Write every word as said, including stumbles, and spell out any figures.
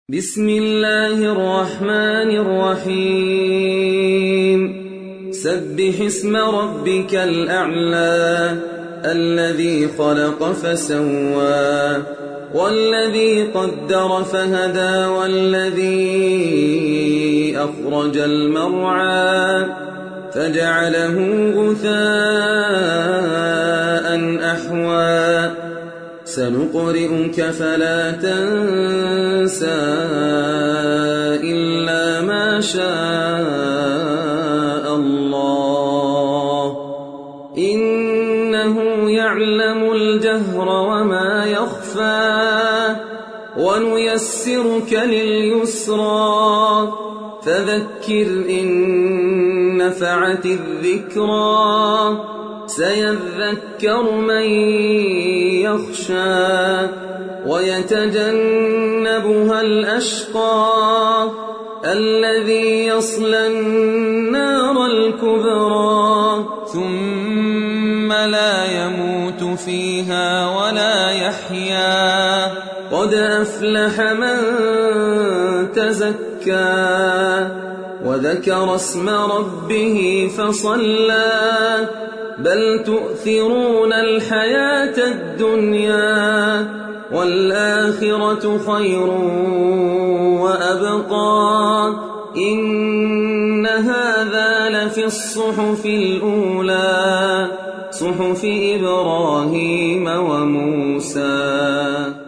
بسم الله الرحمن الرحيم سبح اسم ربك الأعلى الذي خلق فسوى والذي قدر فهدى والذي أخرج المرعى فجعله غثاء أحوى سنقرئك فلا تنسى إلا ما شاء الله إنه يعلم الجهر وما يخفى ونيسرك لليسرى فذكر إن نفعت الذكرى سيذكر من يخشى ويتجنبها الأشقى الذي يصلى النار الكبرى ثم لا يموت فيها ولا يحيا قد أفلح من تزكى وذكر اسم ربه فصلى بل تؤثرون الحياة الدنيا والآخرة خير وأبقى إن هذا لفي الصحف الأولى صحف إبراهيم وموسى.